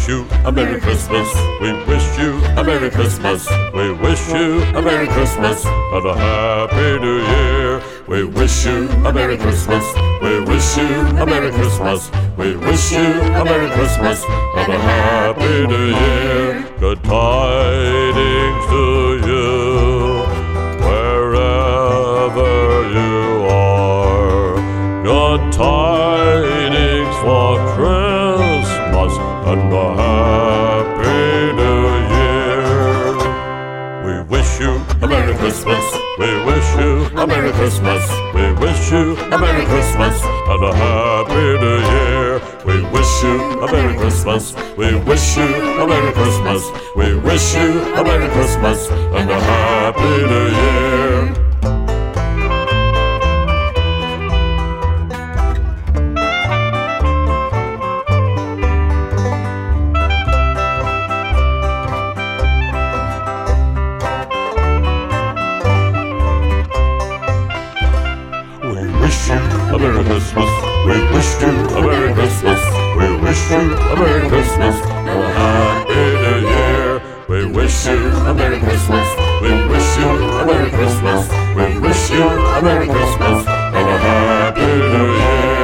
you a Merry Christmas. We wish you a Merry Christmas. We wish you a Merry Christmas and a Happy New Year. We wish you a Merry Christmas. We wish you a Merry Christmas. We wish you a Merry Christmas and a Happy New Year. Good tidings to you wherever you are. Good tidings for Christmas and a Happy New Year. We wish you a Merry Christmas. We wish you a Merry Christmas. We wish you a Merry Christmas and a Happy New Year. We wish you a Merry Christmas. We wish you a Merry Christmas. We wish you a Merry Christmas and a Happy New Year. A Merry Christmas. We wish you a Merry Christmas. We wish you a Merry Christmas and a Happy New Year. We wish you a Merry Christmas. We wish you a Merry Christmas. We wish you a Merry Christmas and a Happy New Year.